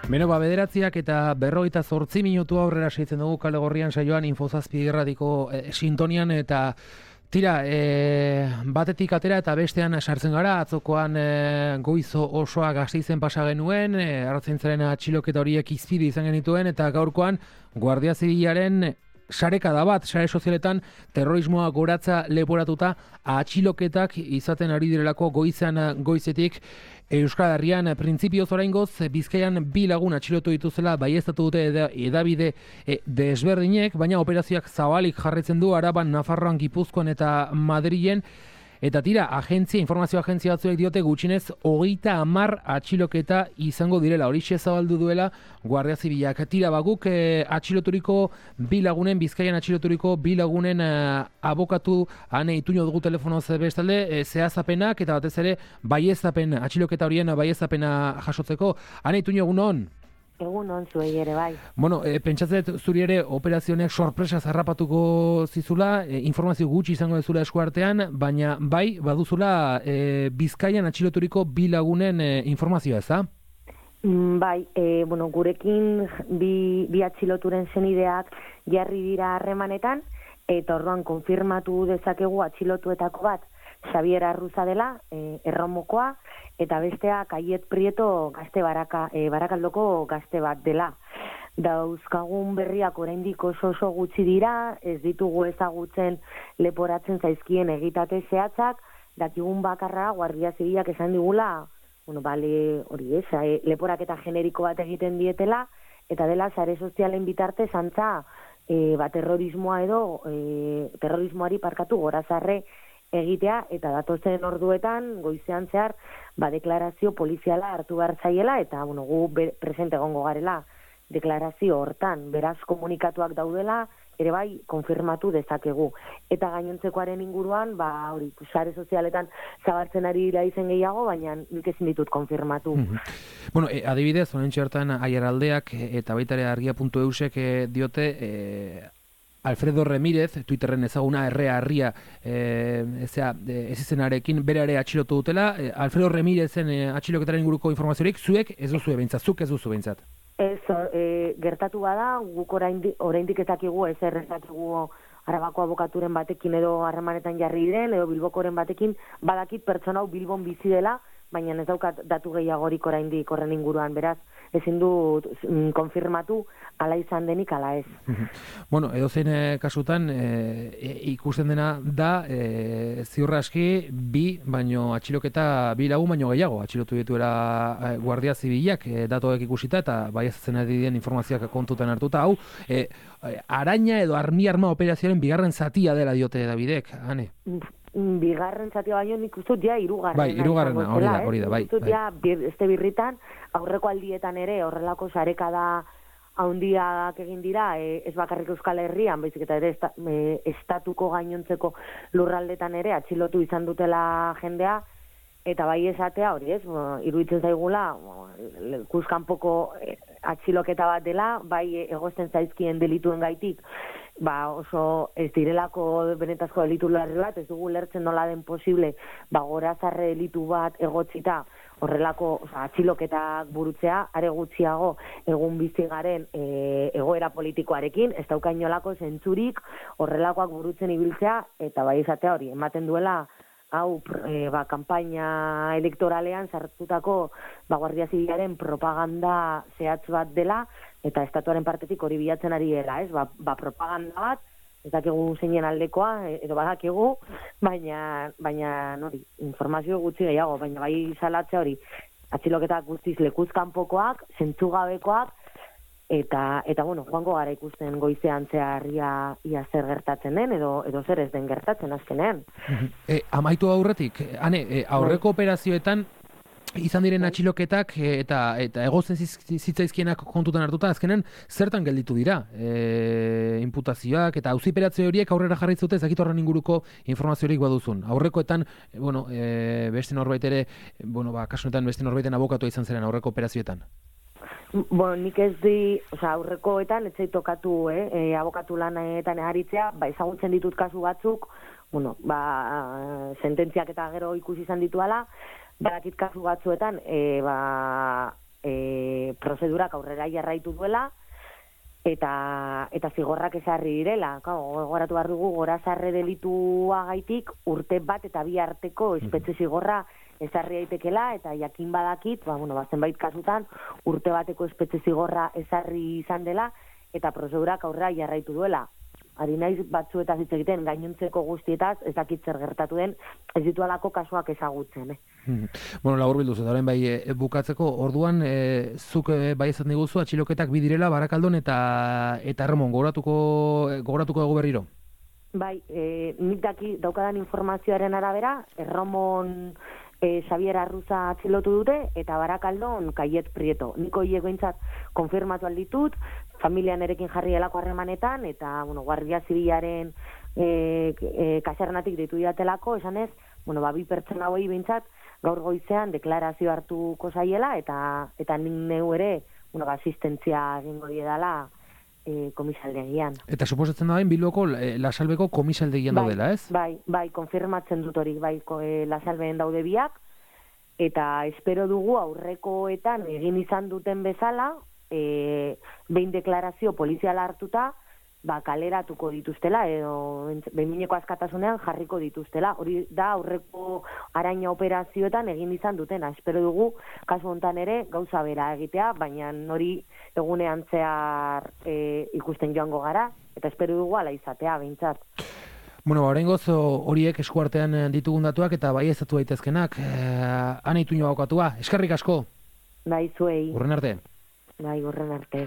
Beno, bederatziak eta 58 minutu aurrera seitzen dugu Kale Gorrian saioan Infozazpi irratiko sintonian eta tira, batetik atera eta bestean sartzen gara. Atzokoan goizo osoa Gasteizen pasa genuen, arratzaintzaren atxiloketa horiek izpide izan genituen eta gaurkoan Guardia Zibilaren sarekada bat, sare sozialetan terrorismoa goratza leporatuta atxiloketak izaten ari direlako goizetik Euskal Herrian. Printzipioz oraingoz Bizkaian 2 lagun atxilotu dituzela baieztatu dute hedabide desberdinek, baina operazioak zabalik jarraitzen du Araban, Nafarroan, Gipuzkoan eta Madrilen. Eta tira, informazio agentzia batzuek diote gutxinez 30 atxiloketa izango direla, horixe zabaldu duela Guardia Zibilak. Tira, guk atxiloturiko 2 lagunen, Bizkaian atxiloturiko 2 lagunen abokatu Ane Ituño dugu telefonoz bestalde, zehaztapenak eta batez ere baieztapen, atxiloketa horien baieztapena jasotzeko. Ane Ituño, egunon? Egunon zuei ere, bai. Bueno, pentsatzen zuri ere operazionek sorpresa zarrapatuko zizula, informazio gutxi izango dezula eskuartean, baina bai, baduzula Bizkaian atxiloturiko 2 lagunen informazioa, ez da? Bai, gurekin bi atxiloturen senideak jarri dira harremanetan, eta orduan konfirmatu dezakegu atxilotuetako bat Xavier Arruza dela, Erromokoa, eta bestea Kaiet Prieto Barakaldoko gazte bat dela. Dauzkagun berriak oraindik oso gutxi dira, ez ditugu ezagutzen leporatzen zaizkien egitate zehatzak, dakigun bakarra Guardia Zibilak esan digula, leporaketa generiko bat egiten dietela, eta dela sare sozialen bitartez antza terrorismoari gorazarre egitea, eta datozen orduetan goizean zehar deklarazio poliziala hartu behar zaiela, eta gu presente egongo garela deklarazio hortan, beraz komunikatuak daudela, ere bai konfirmatu dezakegu. Eta gainontzekoaren inguruan, sare sozialetan zabaltzen ari dira izen gehiago, baina nik ezin ditut konfirmatu. Bueno, adibidez, honentxe hartan Aiaraldeak eta baitare argia.eusek diote Alfredo Remírez, Twitterren ezaguna Arria ez izenarekin berare atxilotu dutela. Alfredo Remírezen atxiloketaren inguruko informaziorik zuek ez duzu behintzat, zuk ez duzu behintzat. Ez, gertatu bada, guk oraindik ez dakigu, ez errezakigu Arabako abokaturen batekin edo harremanetan jarri diren, edo Bilbokoren batekin, badakit pertsona hau Bilbon bizi dela, baina ez daukat datu gehiagorik oraindik horren inguruan, beraz, ezin dut konfirmatu ala izan denik ala ez. Bueno, edozein kasutan ikusten dena da ziurra aski baino atxiloketa 2 lagun baino gehiago atxilotu dituela Guardia Zibilak datuak ikusita eta baiazatzen ari diren informazioak kontutan hartuta. Hau, araña edo arma operazioaren 2. zatia dela diote Davidek, Ane? Bigarren zatia baino nik uste dut ja 3. Bai, 3. hori da, bai. Uste dut ja, este birritan, aurreko aldietan ere horrelako sarekada haundiak egin dira, ez bakarrik Euskal Herrian, baizik eta ere estatuko gainontzeko lurraldetan ere atxilotu izan dutela jendea, eta bai esatea hori ez, iruditzen zaigula, lekuzkanpoko atxiloketa bat dela, bai egozten zaizkien delituen gaitik, oso ez direlako benetazko delitu larri bat, ez dugu lertzen nola den posible, gorazarre delitu bat egotzita, horrelako atxiloketak burutzea, are gutxiago egun bizi garen egoera politikoarekin, ez dauka inolako zentzurik horrelakoak burutzen ibiltzea, eta bai esatea hori, ematen duela hau kanpaina elektoralean sartutako Guardia Zibilaren propaganda zehatz bat dela, eta estatuaren partetik hori bilatzen ari dela, ez? Propaganda bat, ez dakigu zeinen aldekoa, edo badakigu, baina hori, informazio gutxi gehiago, baina bai salatzea hori, atxiloketak guztiz lekuzkanpokoak, zentzugabekoak, eta joango gara ikusten goizean zeharria ia zer gertatzen den, edo zer ez den gertatzen azkenean. Amaitu aurretik, Ane, aurreko operazioetan izan diren atxiloketak eta egozen zitzaizkienak kontutan hartuta, azkenean zertan gelditu dira imputazioak eta auziperatze horiek aurrera jarri zute, ez dakit horren inguruko informaziorik baduzun. Aurrekoetan, beste norbait ere, kasunetan beste norbaiten abokatua izan zeren aurreko operazioetan. Nik ez aurrekoetan ez tokatu abokatu lanetan aritzea, ezagutzen ditut kasu batzuk, sententziak eta gero ikusi izan dituala, badakit kasu batzuetan, prozedurak aurrera jarraitu duela, eta zigorrak ezarri direla. Gogoratu behar dugu, gorazarre delituagaitik urte bat eta bi arteko espetxe zigorra ezarri daitekela, eta jakin badakit, zenbait kasutan, urte bateko espetxe zigorra ezarri izan dela, eta prozedurak aurrera jarraitu duela. Ari naiz batzuetaz hitz egiten, gainontzeko guztietaz, ez dakit zer gertatu den, ez ditualako kasuak ezagutzen. Laburbilduz, eta orain bai bukatzeko, orduan, zuk bai ezaten diguzu, atxiloketak bidirela, Barakaldon eta Erremon, gogoratuko dugu berriro? Bai, nik daukadan informazioaren arabera, Erremon Xavier Arruza atxilotu dute, eta Barakaldon Kaiet Prieto. Niko hiek behintzat konfirmatu alditut, familian erekin jarri delako harremanetan, eta, Guardia Zibilaren kasernatik ditu diatelako, esanez, bi pertsona hori behintzat, gaur goizean deklarazio hartuko zaiela, eta nik neu ere, asistentzia egingo diedala komisaldegian. Eta suposatzen da Bilboko Lasalbeko komisaldegian daudela, ez? Bai, konfirmatzen dut hori, Lasalbeen daude biak, eta espero dugu aurrekoetan egin izan duten bezala, behin deklarazio poliziala hartuta, kaleratuko dituztela, edo behineko askatasunean jarriko dituztela. Hori da aurreko araña operazioetan egin izan dutena. Espero dugu, kasu hontan ere, gauza bera egitea, baina hori egunean zehar ikusten joango gara, eta espero dugu ala izatea, behintzat. Oraingoz horiek eskuartean ditugun datuak eta bai ezatu daitezkenak. Ana Ituño abokatua, eskerrik asko. Bai, zuei. Hurren arte. Bai, hurren arte.